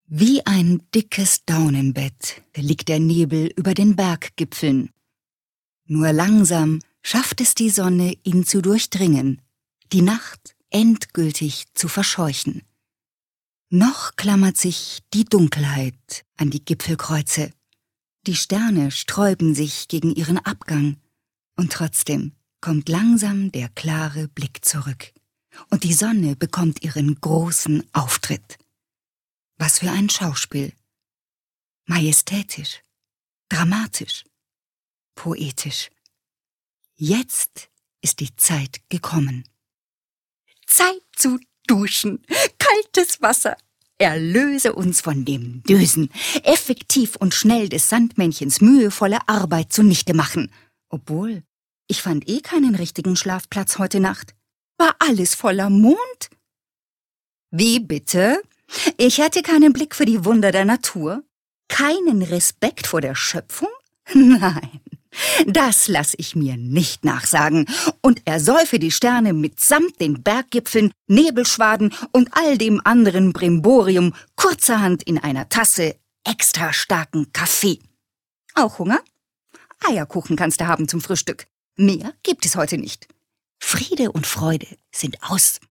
Wie ein dickes Daunenbett liegt der Nebel über den Berggipfeln. Nur langsam schafft es die Sonne, ihn zu durchdringen, die Nacht endgültig zu verscheuchen. Noch klammert sich die Dunkelheit an die Gipfelkreuze. Die Sterne sträuben sich gegen ihren Abgang, und trotzdem kommt langsam der klare Blick zurück, und die Sonne bekommt ihren großen Auftritt. Was für ein Schauspiel! Majestätisch, dramatisch, poetisch. Jetzt ist die Zeit gekommen. Zeit zu duschen, kaltes Wasser. Erlöse uns von dem Dösen, effektiv und schnell des Sandmännchens mühevolle Arbeit zunichte machen. Obwohl, ich fand keinen richtigen Schlafplatz heute Nacht. War alles voller Mond? Wie bitte? Ich hatte keinen Blick für die Wunder der Natur? Keinen Respekt vor der Schöpfung? Nein, das lass ich mir nicht nachsagen und ersäufe die Sterne mitsamt den Berggipfeln, Nebelschwaden und all dem anderen Brimborium kurzerhand in einer Tasse extra starken Kaffee. Auch Hunger? Eierkuchen kannst du haben zum Frühstück. Mehr gibt es heute nicht. Friede und Freude sind aus.